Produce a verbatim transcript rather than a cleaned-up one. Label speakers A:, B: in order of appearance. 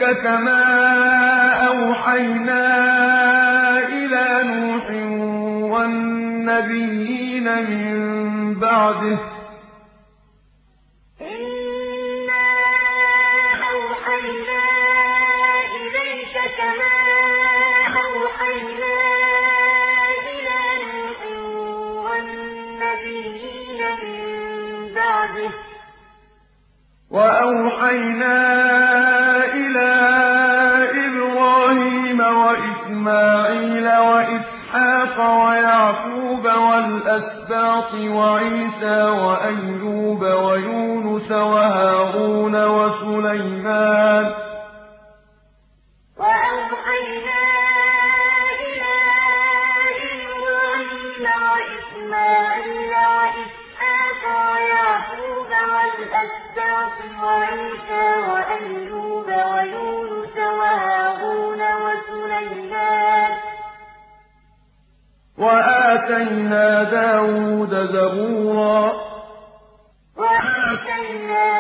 A: كما أوحينا إلى نوح والنبيين من بعده
B: إِنَّا أَوْحَيْنَا إِلَيْكَ كَمَا أَوْحَيْنَا إِلَىٰ نُوحٍ وَالنَّبِيِّينَ مِن بَعْدِهِ ۚ
A: وَأَوْحَيْنَا إِلَىٰ إِبْرَاهِيمَ وَإِسْمَاعِيلَ وَإِسْحَاقَ وَيَعْقُوبَ وَالْأَسْبَاطِ وَعِيسَىٰ وَأَيُّوبَ وَيُونُسَ وَهَارُونَ وَسُلَيْمَانَ ۚ
B: وَأَوْحَيْنَا إِلَىٰ إِبْرَاهِيمَ وَإِسْمَاعِيلَ وَإِسْحَاقَ وَيَعْقُوبَ وَالْأَسْبَاطِ وَعِيسَىٰ وَأَيُّوبَ وَيُونُسَ وَهَارُونَ وَسُلَيْمَانَ ۚ
A: وَآتَيْنَا دَاوُودَ زَبُورًا.
B: وَآتَيْنَا